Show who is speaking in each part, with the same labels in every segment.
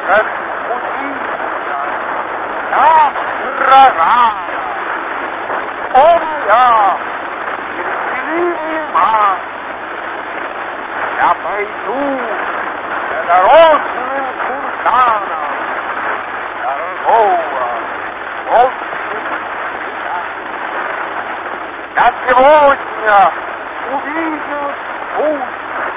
Speaker 1: разбудиться, завтра рано. Я терпеливый маг, я пойду дорожным курсаном дорогого общества. Я сегодня увидел путь,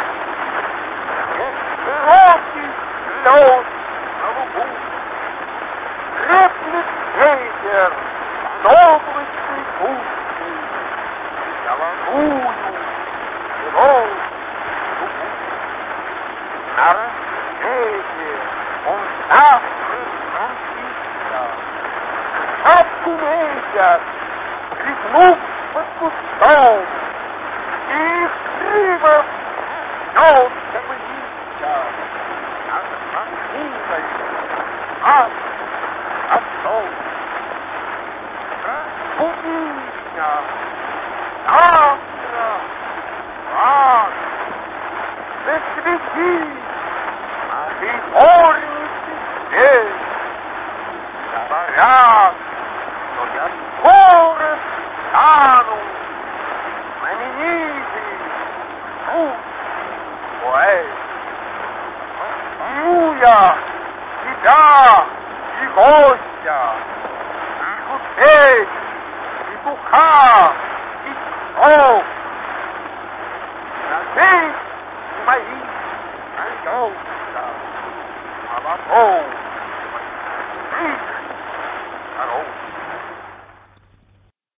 Speaker 1: широкий лед на лугу, треплет ветер над облачной пустью, золотую его дугу. На рассвете он завтра пронзится, шапку месяц, пригнув под кустом, и их крыльев нётся мылиться над равниной, ад отцом. Разбуди меня завтра рано, засвети на этой горнице свет, говорят, что я скоро стану знаменитый русский поэт. Возьму я тебя и гостя, и гусей, и петуха, и сов. На песни мои найдется молоков.